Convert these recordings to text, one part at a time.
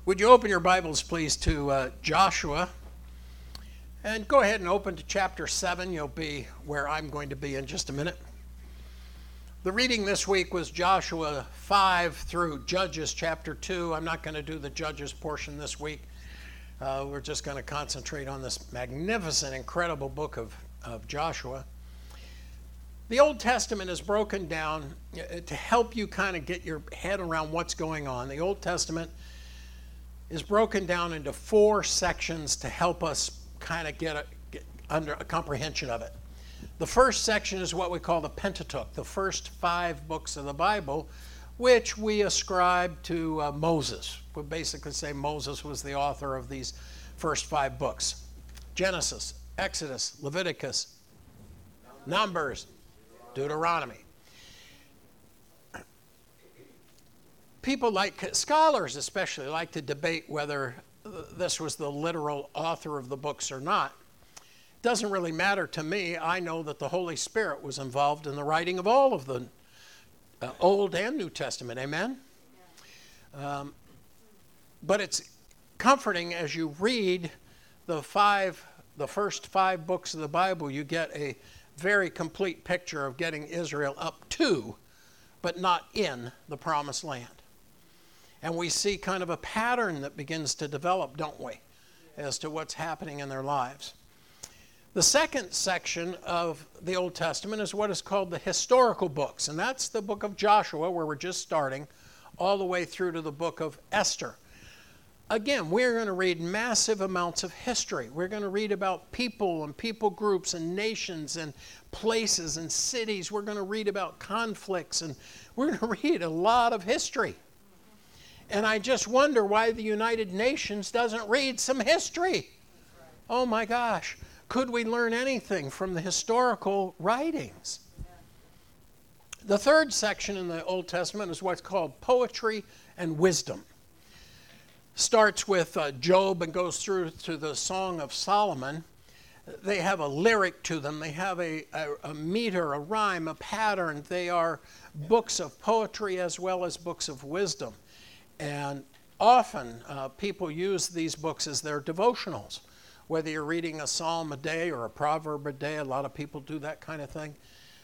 Would you open your Bibles, please, to Joshua? And go ahead and open to chapter 7. You'll be where I'm going to be in just a minute. The reading this week was Joshua 5 through Judges chapter 2. I'm not going to do the Judges portion this week. We're just going to concentrate on this magnificent, incredible book of Joshua. The Old Testament is broken down to help you kind of get your head around what's going on. The Old Testament is broken down into 4 sections to help us kind of get under a comprehension of it. The first section is what we call the Pentateuch, the first 5 books of the Bible, which we ascribe to Moses. We basically say Moses was the author of these first 5 books. Genesis, Exodus, Leviticus, Numbers, Deuteronomy. People scholars especially like to debate whether this was the literal author of the books or not. It doesn't really matter to me. I know that the Holy Spirit was involved in the writing of all of the Old and New Testament. Amen? But it's comforting as you read the first 5 books of the Bible, you get a very complete picture of getting Israel up to, but not in, the Promised Land. And we see kind of a pattern that begins to develop, don't we, as to what's happening in their lives. The second section of the Old Testament is what is called the historical books, and that's the book of Joshua, where we're just starting, all the way through to the book of Esther. Again, we're going to read massive amounts of history. We're going to read about people and people groups and nations and places and cities. We're going to read about conflicts, and we're going to read a lot of history. And I just wonder why the United Nations doesn't read some history. Oh my gosh. Could we learn anything from the historical writings? The third section in the Old Testament is what's called poetry and wisdom. Starts with Job and goes through to the Song of Solomon. They have a lyric to them. They have a meter, a rhyme, a pattern. They are books of poetry as well as books of wisdom. And often people use these books as their devotionals. Whether you're reading a psalm a day or a proverb a day, a lot of people do that kind of thing.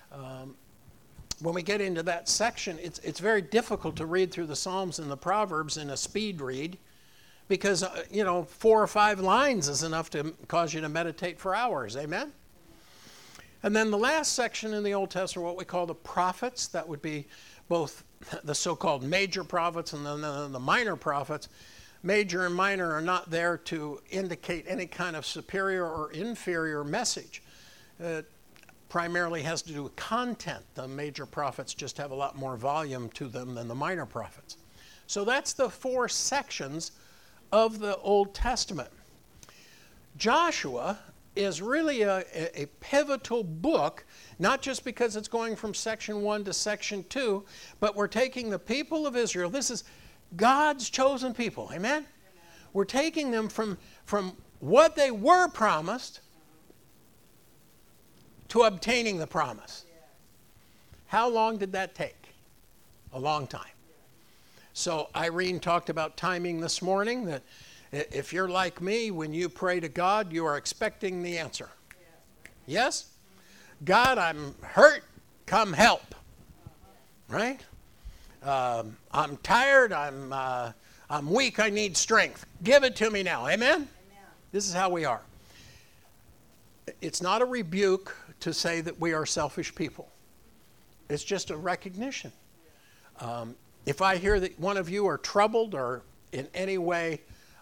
When we get into that section, it's very difficult to read through the Psalms and the Proverbs in a speed read because, 4 or 5 lines is enough to cause you to meditate for hours. Amen? And then the last section in the Old Testament, what we call the prophets, that would be both the so-called major prophets and then the minor prophets. Major and minor are not there to indicate any kind of superior or inferior message. It primarily has to do with content. The major prophets just have a lot more volume to them than the minor prophets. So that's the 4 sections of the Old Testament. Joshua is really a pivotal book, not just because it's going from section 1 to section 2, but we're taking the people of Israel. This is God's chosen people. Amen? We're taking them from what they were promised to obtaining the promise. How long did that take? A long time. So Irene talked about timing this morning, that if you're like me, when you pray to God, you are expecting the answer. Yes? God, I'm hurt, come help. Right? I'm tired, I'm weak, I need strength. Give it to me now. Amen? Amen? This is how we are. It's not a rebuke to say that we are selfish people. It's just a recognition. If I hear that one of you are troubled or in any way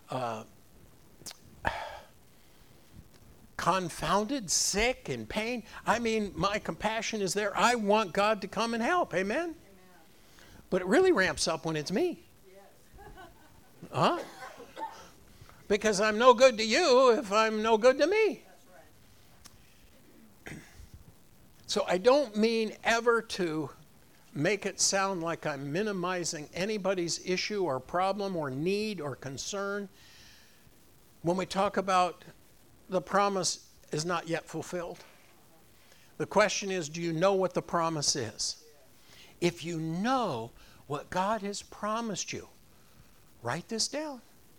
confounded, sick, in pain, my compassion is there. I want God to come and help. Amen? But it really ramps up when it's me. Huh? Because I'm no good to you if I'm no good to me. So I don't mean ever to make it sound like I'm minimizing anybody's issue or problem or need or concern. When we talk about the promise is not yet fulfilled, the question is, do you know what the promise is? If you know what God has promised you, write this down.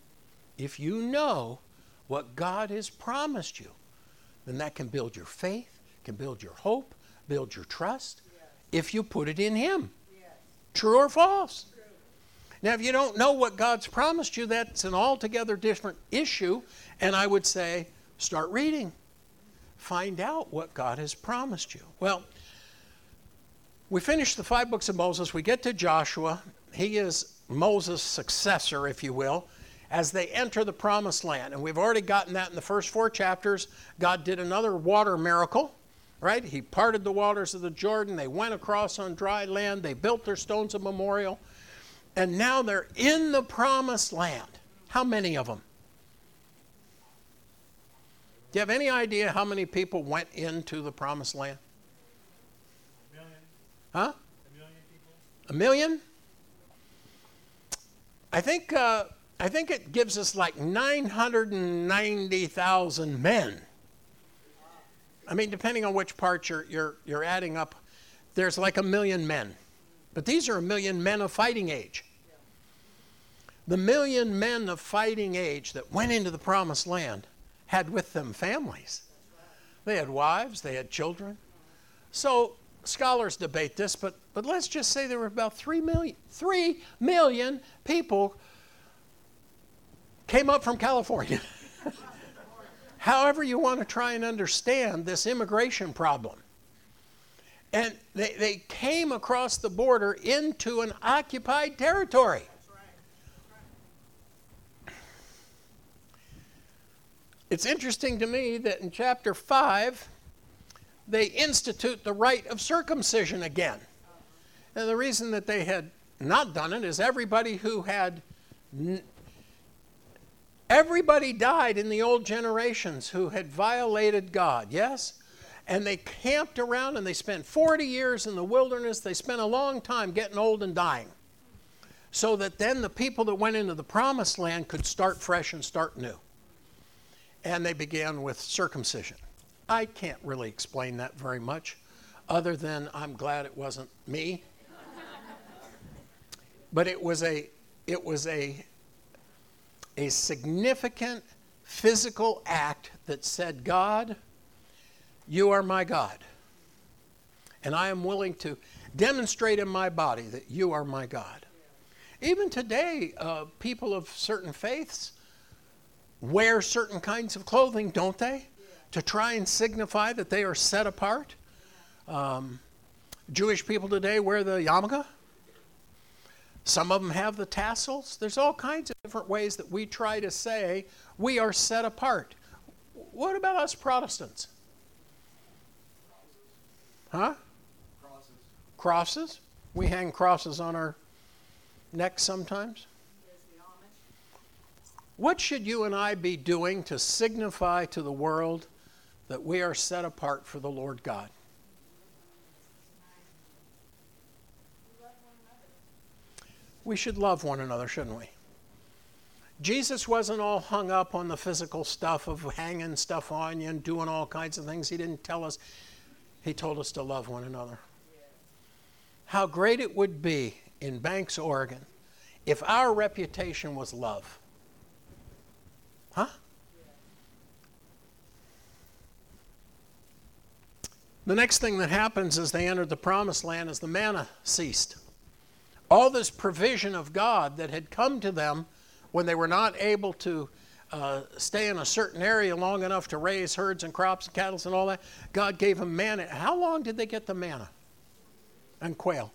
if you know what God has promised you, then that can build your faith, can build your hope, build your trust, if you put it in Him. True or false? True. Now, if you don't know what God's promised you, that's an altogether different issue, and I would say, start reading. Find out what God has promised you. Well, we finished the 5 books of Moses. We get to Joshua. He is Moses' successor, if you will, as they enter the promised land. And we've already gotten that in the first 4 chapters. God did another water miracle, right? He parted the waters of the Jordan. They went across on dry land. They built their stones of memorial. And now they're in the promised land. How many of them? Do you have any idea how many people went into the promised land? A million. Huh? 1 million people. 1 million? I think it gives us like 990,000 men. I mean, depending on which part you're adding up, there's like 1 million men. But these are 1 million men of fighting age. The 1 million men of fighting age that went into the promised land had with them families. They had wives, they had children. So scholars debate this, but let's just say there were about 3 million people came up from California. However you want to try and understand this immigration problem. And they came across the border into an occupied territory. It's interesting to me that in chapter 5, they institute the rite of circumcision again. And the reason that they had not done it is everybody died in the old generations who had violated God, yes? And they camped around and they spent 40 years in the wilderness. They spent a long time getting old and dying. So that then the people that went into the promised land could start fresh and start new. And they began with circumcision. I can't really explain that very much, other than I'm glad it wasn't me. But it was a significant physical act that said, God, you are my God. And I am willing to demonstrate in my body that you are my God. Even today, people of certain faiths wear certain kinds of clothing, don't they? To try and signify that they are set apart. Jewish people today wear the yarmulke. Some of them have the tassels. There's all kinds of different ways that we try to say we are set apart. What about us Protestants? Huh? Crosses. We hang crosses on our necks sometimes. What should you and I be doing to signify to the world that we are set apart for the Lord God? We should love one another, shouldn't we? Jesus wasn't all hung up on the physical stuff of hanging stuff on you and doing all kinds of things. He didn't tell us. He told us to love one another. How great it would be in Banks, Oregon, if our reputation was love. Huh? The next thing that happens as they entered the promised land is the manna ceased. All this provision of God that had come to them when they were not able to stay in a certain area long enough to raise herds and crops and cattle and all that, God gave them manna. How long did they get the manna and quail?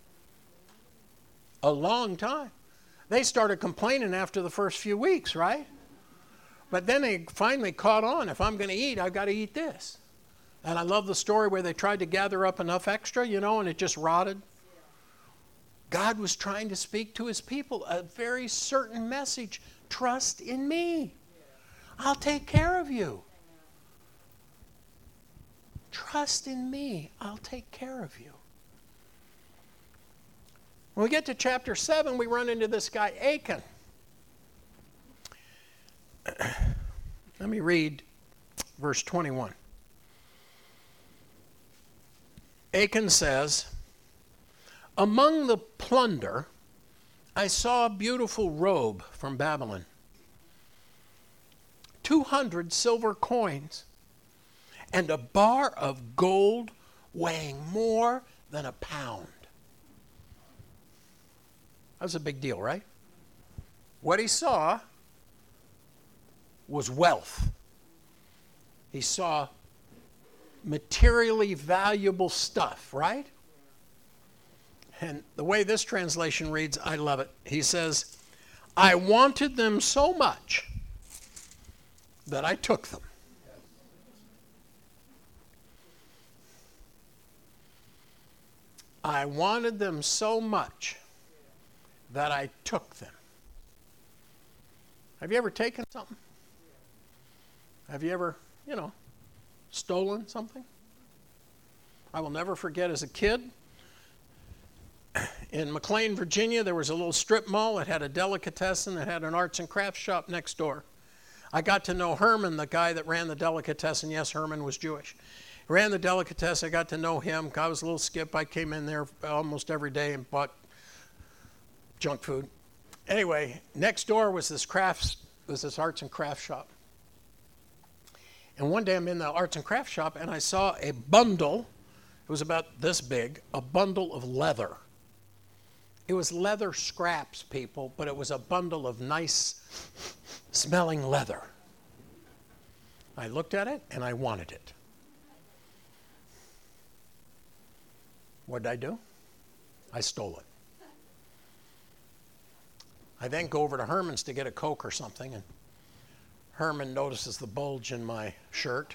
A long time. They started complaining after the first few weeks, right? But then they finally caught on. If I'm going to eat, I've got to eat this. And I love the story where they tried to gather up enough extra, and it just rotted. God was trying to speak to his people a very certain message. Trust in me. I'll take care of you. Trust in me. I'll take care of you. When we get to chapter 7, we run into this guy, Achan. Let me read verse 21. Achan says, among the plunder, I saw a beautiful robe from Babylon, 200 silver coins and a bar of gold weighing more than a pound. That was a big deal, right? What he saw was wealth. He saw materially valuable stuff, right? And the way this translation reads, I love it. He says, I wanted them so much that I took them. I wanted them so much that I took them. Have you ever taken something? Have you ever, stolen something? I will never forget as a kid, in McLean, Virginia, there was a little strip mall. It had a delicatessen. It had an arts and crafts shop next door. I got to know Herman, the guy that ran the delicatessen. Yes, Herman was Jewish. He ran the delicatessen. I got to know him. I was a little skip. I came in there almost every day and bought junk food. Anyway, next door was this arts and crafts shop. And one day I'm in the arts and crafts shop and I saw a bundle. It was about this big, a bundle of leather. It was leather scraps, people, but it was a bundle of nice smelling leather. I looked at it and I wanted it. What did I do? I stole it. I then go over to Herman's to get a Coke or something, and Herman notices the bulge in my shirt.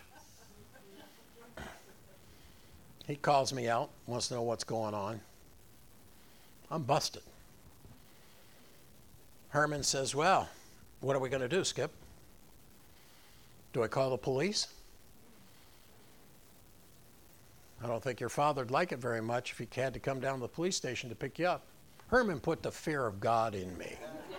He calls me out, wants to know what's going on. I'm busted. Herman says, well, what are we going to do, Skip? Do I call the police? I don't think your father'd like it very much if he had to come down to the police station to pick you up. Herman put the fear of God in me.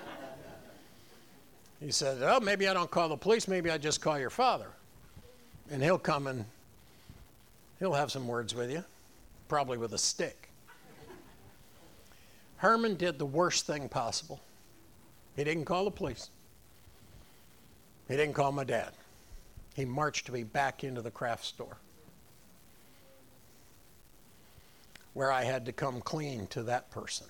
He said, oh, maybe I don't call the police, maybe I just call your father. And he'll come and he'll have some words with you, probably with a stick. Herman did the worst thing possible. He didn't call the police. He didn't call my dad. He marched me back into the craft store, where I had to come clean to that person.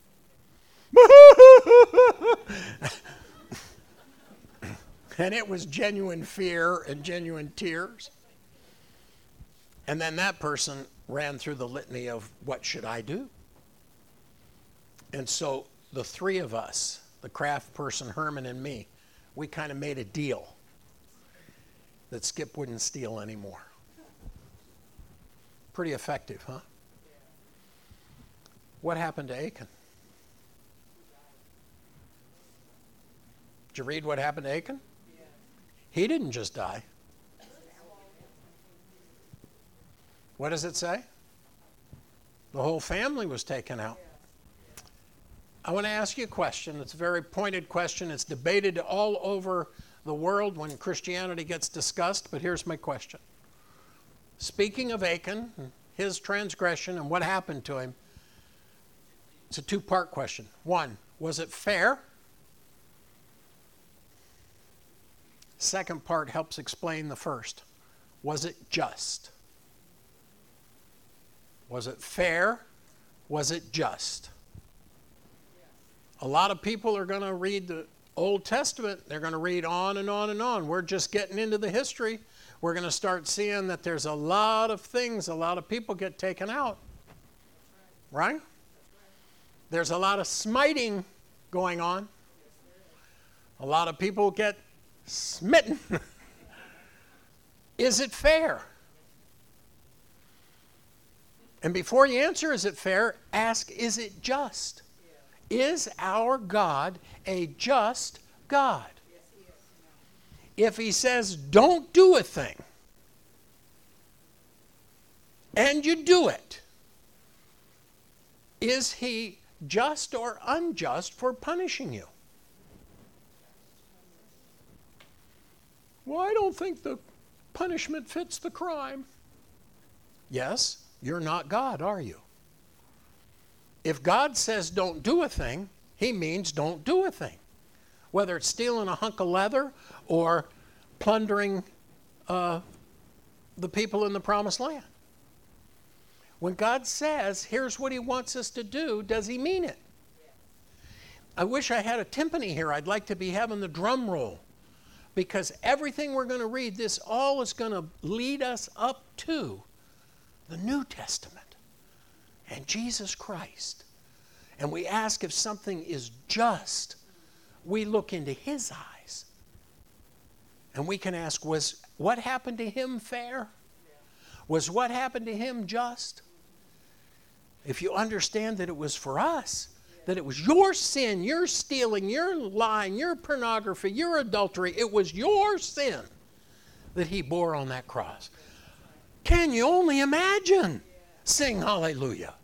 And it was genuine fear and genuine tears. And then that person ran through the litany of what should I do? And so the three of us, the craft person, Herman, and me, we kind of made a deal that Skip wouldn't steal anymore. Pretty effective, huh? What happened to Achan? Did you read what happened to Achan? He didn't just die. What does it say? The whole family was taken out. I want to ask you a question. It's a very pointed question. It's debated all over the world when Christianity gets discussed, but here's my question. Speaking of Achan, his transgression, and what happened to him, it's a two-part question. One, was it fair? Second part helps explain the first. Was it just? Was it fair? Was it just? A lot of people are going to read the Old Testament. They're going to read on and on and on. We're just getting into the history. We're going to start seeing that there's a lot of things, a lot of people get taken out. Right? There's a lot of smiting going on. A lot of people get smitten. Is it fair? And before you answer, is it fair, ask, is it just? Is our God a just God? If he says, don't do a thing, and you do it, is he just or unjust for punishing you? Well, I don't think the punishment fits the crime. Yes, you're not God, are you? If God says don't do a thing, he means don't do a thing. Whether it's stealing a hunk of leather or plundering the people in the promised land. When God says, here's what he wants us to do, does he mean it? I wish I had a timpani here. I'd like to be having the drum roll. Because everything we're going to read, this all is going to lead us up to the New Testament and Jesus Christ. And we ask if something is just, we look into his eyes. And we can ask, was what happened to him fair? Was what happened to him just? If you understand that it was for us, that it was your sin, your stealing, your lying, your pornography, your adultery, it was your sin that he bore on that cross. Can you only imagine? Sing hallelujah.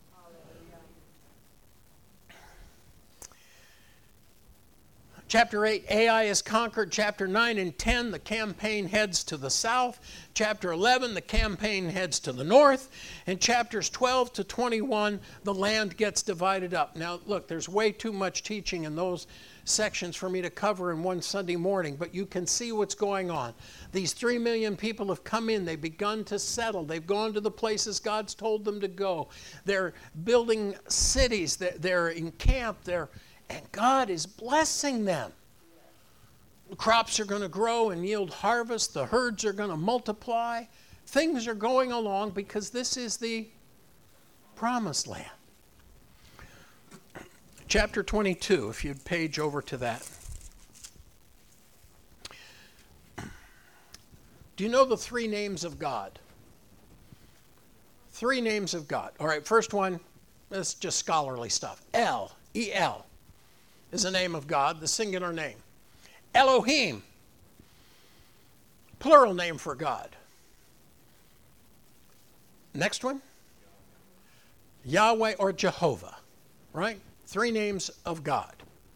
Chapter 8, Ai is conquered. Chapter 9 and 10, the campaign heads to the south. Chapter 11, the campaign heads to the north. And chapters 12 to 21, the land gets divided up. Now, look, there's way too much teaching in those sections for me to cover in one Sunday morning, but you can see what's going on. These 3 million people have come in. They've begun to settle. They've gone to the places God's told them to go. They're building cities. They're encamped. And God is blessing them. The crops are going to grow and yield harvest. The herds are going to multiply. Things are going along because this is the promised land. Chapter 22, if you'd page over to that. Do you know the 3 names of God? 3 names of God. All right, first one, this is just scholarly stuff. El, E-L. Is the name of God, the singular name. Elohim, plural name for God. Next one, Yahweh or Jehovah, right? 3 names of God.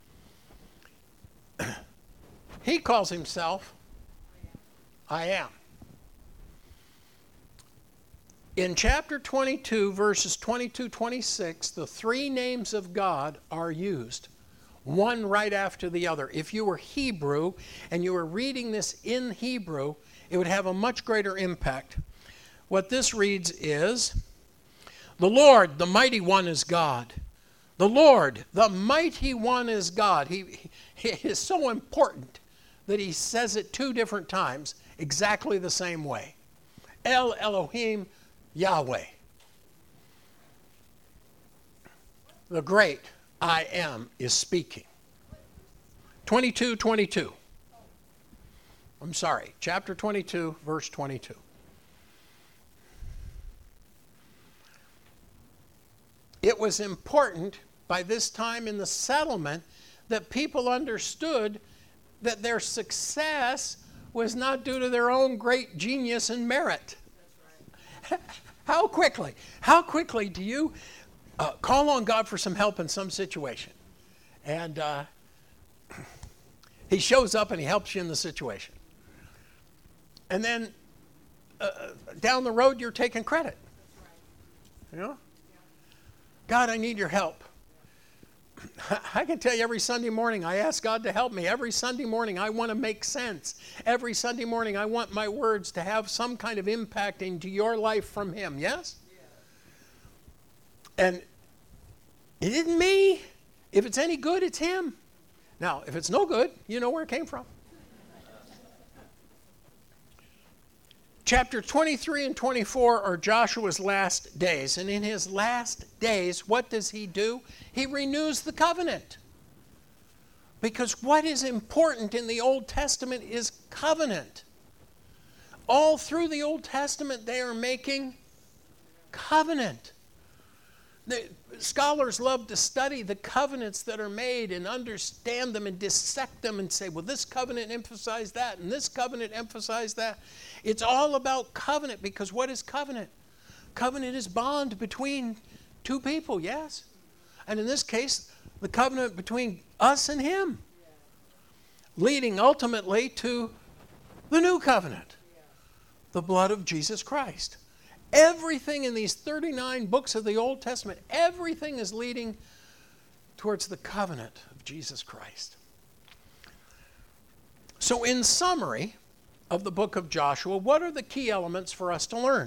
He calls himself I am. In chapter 22, verses 22-26, the 3 names of God are used. One right after the other. If you were Hebrew and you were reading this in Hebrew, it would have a much greater impact. What this reads is, the Lord, the mighty one is God. The Lord, the mighty one is God. He is so important that he says it 2 different times, exactly the same way. El Elohim Yahweh. The great I am is speaking. 22:22. I'm sorry, chapter 22, verse 22. It was important by this time in the settlement that people understood that their success was not due to their own great genius and merit. That's right. How quickly do you call on God for some help in some situation? And he shows up and he helps you in the situation. And then down the road, you're taking credit. You know? God, I need your help. I can tell you every Sunday morning, I ask God to help me. Every Sunday morning, I want to make sense. Every Sunday morning, I want my words to have some kind of impact into your life from him. Yes? And it isn't me. If it's any good, it's him. Now, if it's no good, you know where it came from. Chapter 23 and 24 are Joshua's last days. And in his last days, what does he do? He renews the covenant. Because what is important in the Old Testament is covenant. All through the Old Testament, they are making covenant. Scholars love to study the covenants that are made and understand them and dissect them and say, well, this covenant emphasized that and this covenant emphasized that. It's all about covenant because what is covenant? Covenant is bond between 2 people, yes? And in this case, the covenant between us and him, leading ultimately to the new covenant, the blood of Jesus Christ. Everything in these 39 books of the Old Testament, everything is leading towards the covenant of Jesus Christ. So in summary, of the book of Joshua, what are the key elements for us to learn?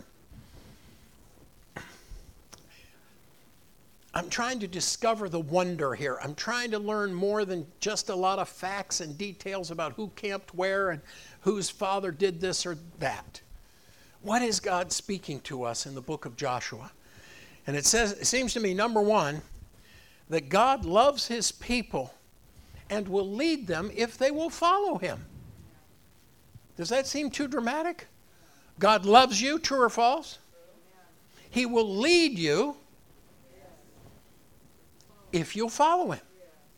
I'm trying to discover the wonder here. I'm trying to learn more than just a lot of facts and details about who camped where and whose father did this or that. What is God speaking to us in the book of Joshua? And it seems to me, number one, that God loves his people and will lead them if they will follow him. Does that seem too dramatic? God loves you, true or false? He will lead you if you'll follow him.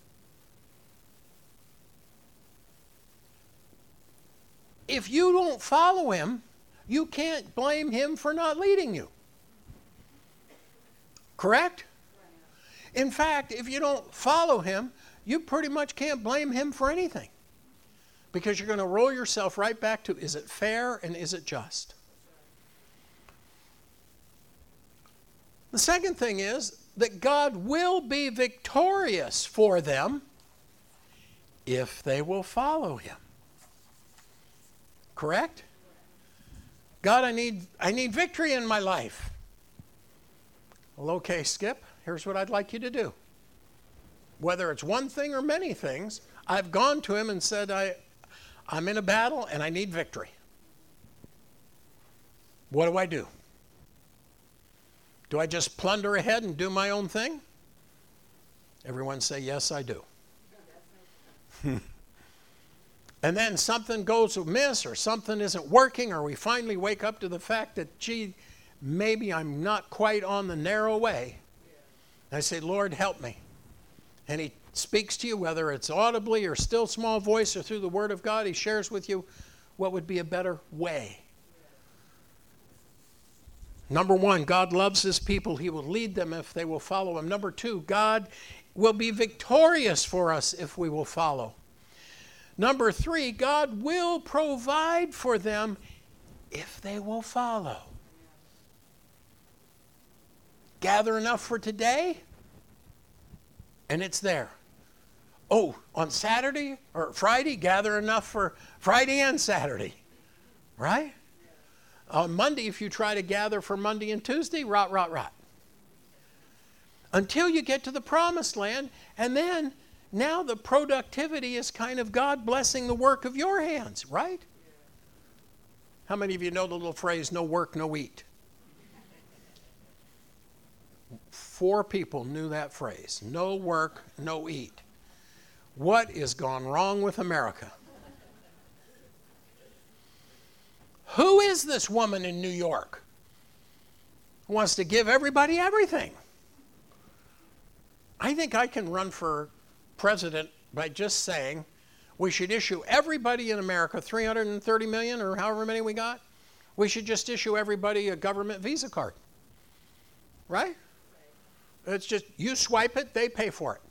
If you don't follow him, you can't blame him for not leading you. Correct? In fact, if you don't follow him, you pretty much can't blame him for anything. Because you're going to roll yourself right back to, is it fair and is it just? The second thing is that God will be victorious for them if they will follow him. Correct? God, I need victory in my life. Well, okay, Skip, here's what I'd like you to do. Whether it's one thing or many things, I've gone to him and said, I'm in a battle and I need victory. What do? Do I just plunder ahead and do my own thing? Everyone say, yes, I do. And then something goes amiss or something isn't working, or we finally wake up to the fact that, gee, maybe I'm not quite on the narrow way. And I say, Lord, help me. And he speaks to you, whether it's audibly or still small voice or through the word of God. He shares with you what would be a better way. Number one, God loves his people. He will lead them if they will follow him. Number two, God will be victorious for us if we will follow. Number three, God will provide for them if they will follow. Gather enough for today, and it's there. Oh, on Saturday or Friday, gather enough for Friday and Saturday, right? On Monday, if you try to gather for Monday and Tuesday, rot. Until you get to the promised land, and then now the productivity is kind of God blessing the work of your hands, right? How many of you know the little phrase, no work, no eat? 4 people knew that phrase, no work, no eat. What is gone wrong with America? Who is this woman in New York who wants to give everybody everything? I think I can run for president by just saying we should issue everybody in America, 330 million or however many we got, we should just issue everybody a government Visa card. Right? It's just, you swipe it, they pay for it.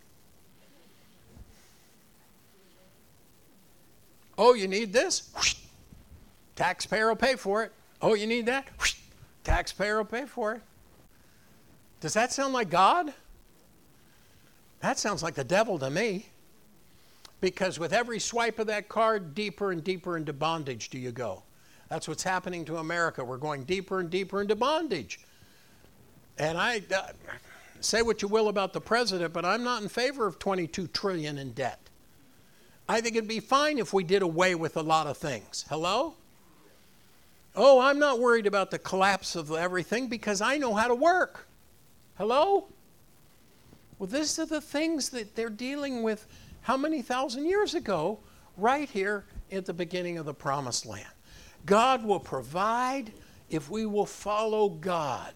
Oh, you need this? Whoosh. Taxpayer will pay for it. Oh, you need that? Whoosh. Taxpayer will pay for it. Does that sound like God? That sounds like the devil to me. Because with every swipe of that card, deeper and deeper into bondage do you go. That's what's happening to America. We're going deeper and deeper into bondage. And I say what you will about the president, but I'm not in favor of $22 trillion in debt. I think it'd be fine if we did away with a lot of things. Hello? Oh, I'm not worried about the collapse of everything because I know how to work. Hello? Well, these are the things that they're dealing with how many thousand years ago, right here at the beginning of the promised land. God will provide if we will follow God.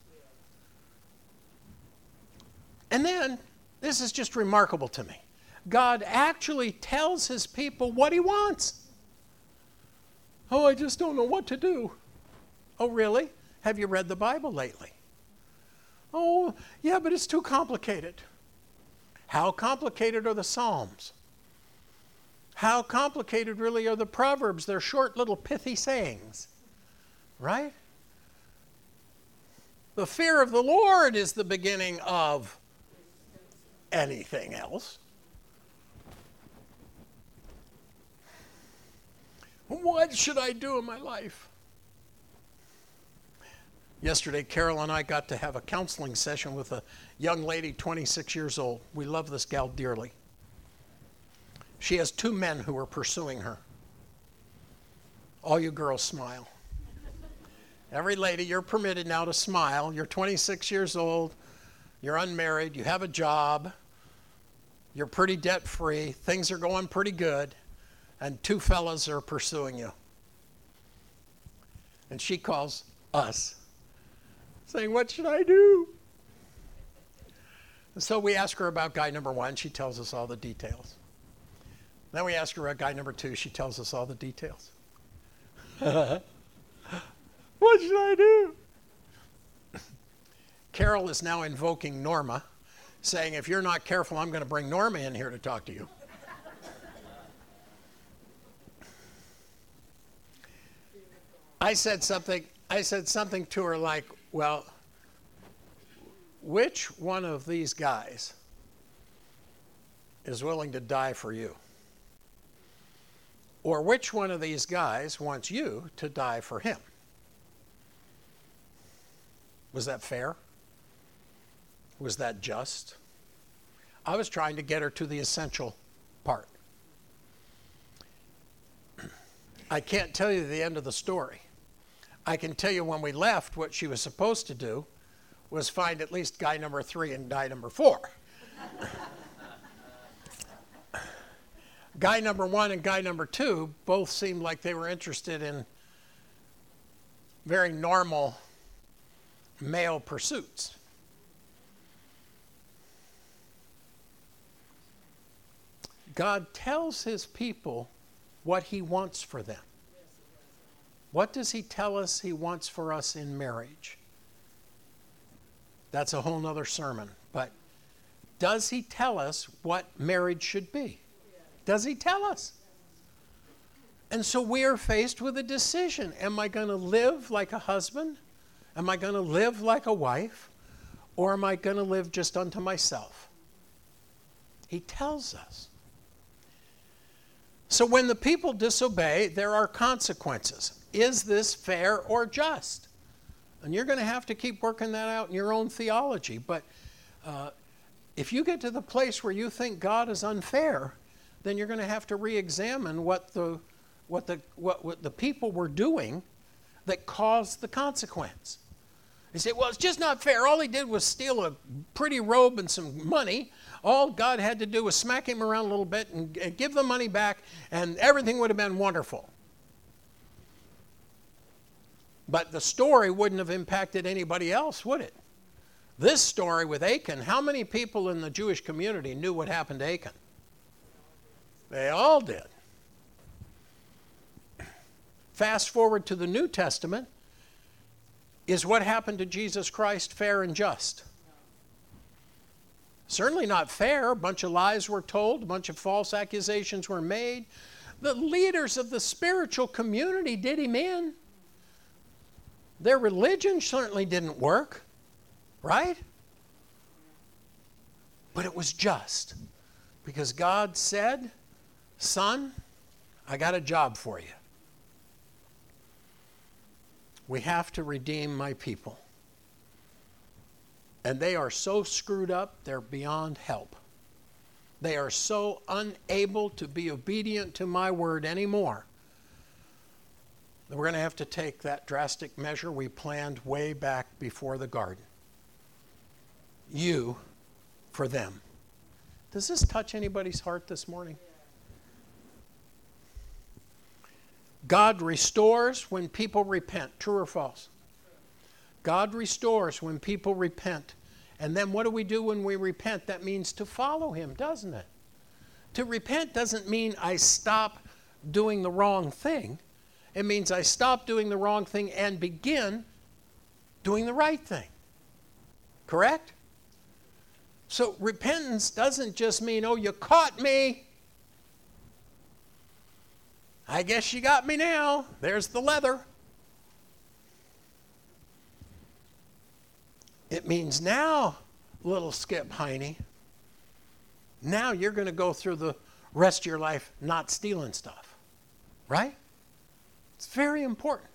And then, this is just remarkable to me. God actually tells his people what he wants. Oh, I just don't know what to do. Oh, really? Have you read the Bible lately? Oh, yeah, but it's too complicated. How complicated are the Psalms? How complicated really are the Proverbs? They're short little pithy sayings, right? The fear of the Lord is the beginning of anything else. What should I do in my life? Yesterday, Carol and I got to have a counseling session with a young lady, 26 years old. We love this gal dearly. She has 2 men who are pursuing her. All you girls smile. Every lady, you're permitted now to smile. You're 26 years old. You're unmarried. You have a job. You're pretty debt-free. Things are going pretty good. And 2 fellas are pursuing you. And she calls us, saying, what should I do? And so we ask her about guy number 1. She tells us all the details. Then we ask her about guy number 2. She tells us all the details. What should I do? Carol is now invoking Norma, saying, if you're not careful, I'm going to bring Norma in here to talk to you. I said something to her like, well, which one of these guys is willing to die for you? Or which one of these guys wants you to die for him? Was that fair? Was that just? I was trying to get her to the essential part. I can't tell you the end of the story. I can tell you when we left, what she was supposed to do was find at least guy number 3 and guy number 4. Guy number 1 and guy number 2 both seemed like they were interested in very normal male pursuits. God tells his people what he wants for them. What does he tell us he wants for us in marriage? That's a whole nother sermon. But does he tell us what marriage should be? Does he tell us? And so we are faced with a decision. Am I going to live like a husband? Am I going to live like a wife? Or am I going to live just unto myself? He tells us. So when the people disobey, there are consequences. Is this fair or just? And you're going to have to keep working that out in your own theology. But if you get to the place where you think God is unfair, then you're going to have to re-examine what the people were doing that caused the consequence. You say, well, it's just not fair. All he did was steal a pretty robe and some money. All God had to do was smack him around a little bit and give the money back, and everything would have been wonderful. But the story wouldn't have impacted anybody else, would it? This story with Achan, how many people in the Jewish community knew what happened to Achan? They all did. Fast forward to the New Testament. Is what happened to Jesus Christ fair and just? Certainly not fair. A bunch of lies were told. A bunch of false accusations were made. The leaders of the spiritual community did him in. Their religion certainly didn't work, right? But it was just. Because God said, son, I got a job for you. We have to redeem my people. And they are so screwed up, they're beyond help. They are so unable to be obedient to my word anymore that we're going to have to take that drastic measure we planned way back before the garden. You for them. Does this touch anybody's heart this morning? God restores when people repent. True or false? God restores when people repent. And then what do we do when we repent? That means to follow him, doesn't it? To repent doesn't mean I stop doing the wrong thing. It means I stop doing the wrong thing and begin doing the right thing. Correct? So repentance doesn't just mean, oh, you caught me. I guess you got me now. There's the leather. It means now, little Skip Heine, now you're going to go through the rest of your life not stealing stuff. Right? It's very important.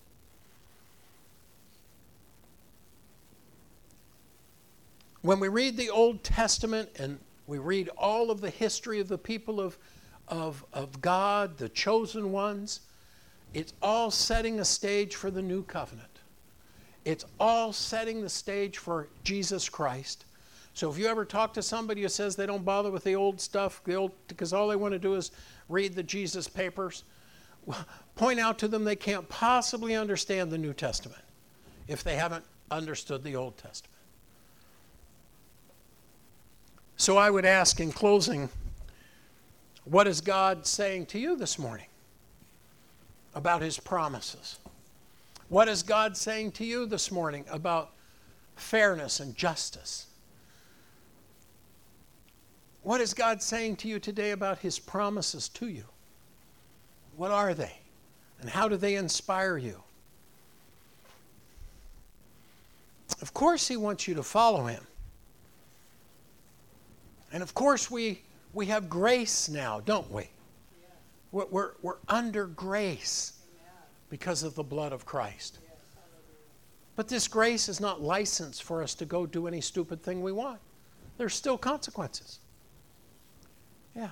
When we read the Old Testament and we read all of the history of the people of God, the chosen ones, it's all setting a stage for the new covenant. It's all setting the stage for Jesus Christ. So if you ever talk to somebody who says they don't bother with the old stuff, because all they want to do is read the Jesus papers, well, point out to them they can't possibly understand the New Testament if they haven't understood the Old Testament. So I would ask in closing, what is God saying to you this morning about his promises? What is God saying to you this morning about fairness and justice? What is God saying to you today about his promises to you? What are they? And how do they inspire you? Of course he wants you to follow him. And of course we have grace now, don't we? We're under grace because of the blood of Christ. But this grace is not license for us to go do any stupid thing we want. There's still consequences. Yeah.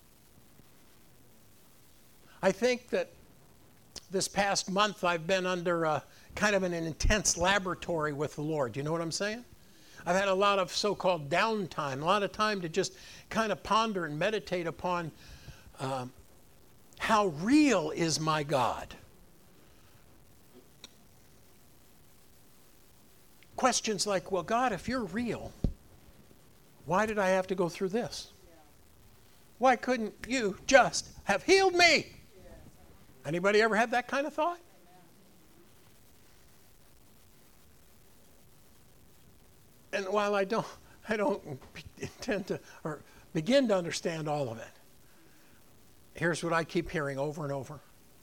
I think that this past month I've been under kind of an intense laboratory with the Lord. You know what I'm saying? I've had a lot of so-called downtime, a lot of time to just kind of ponder and meditate upon how real is my God. Questions like, well, God, if you're real, why did I have to go through this? Why couldn't you just have healed me? Anybody ever have that kind of thought? And while I don't intend to or begin to understand all of it, here's what I keep hearing over and over.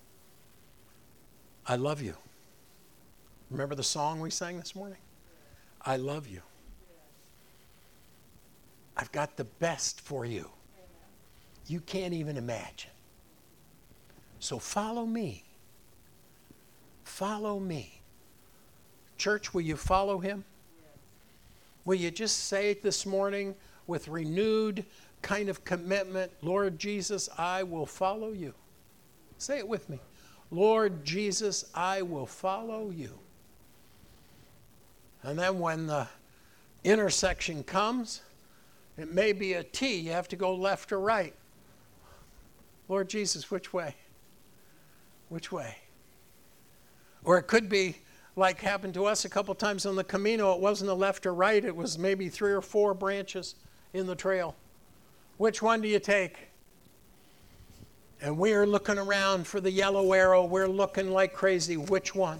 I love you. Remember the song we sang this morning? I love you. I've got the best for you. You can't even imagine. So follow me. Follow me. Church, will you follow him? Will you just say it this morning with renewed kind of commitment, Lord Jesus, I will follow you. Say it with me. Lord Jesus, I will follow you. And then when the intersection comes, it may be a T. You have to go left or right. Lord Jesus, which way? Which way? Or it could be like happened to us a couple times on the Camino. It wasn't a left or right. It was maybe 3 or 4 branches in the trail. Which one do you take? And we're looking around for the yellow arrow. We're looking like crazy. Which one?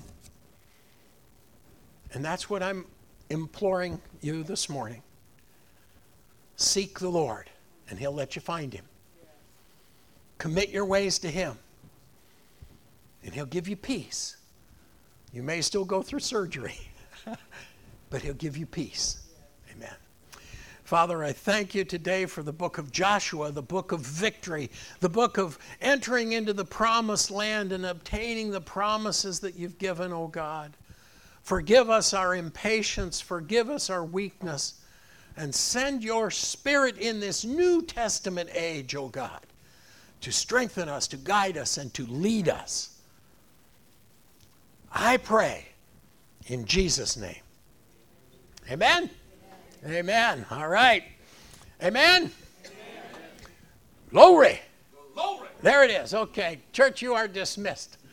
And that's what I'm imploring you this morning. Seek the Lord, and he'll let you find him. Commit your ways to him, and he'll give you peace. You may still go through surgery, but he'll give you peace. Amen. Father, I thank you today for the book of Joshua, the book of victory, the book of entering into the promised land and obtaining the promises that you've given, oh God. Forgive us our impatience, forgive us our weakness, and send your Spirit in this New Testament age, oh God, to strengthen us, to guide us, and to lead us. I pray in Jesus' name. Amen? Amen. Amen. All right. Amen? Amen. Glory. Glory. There it is. Okay. Church, you are dismissed.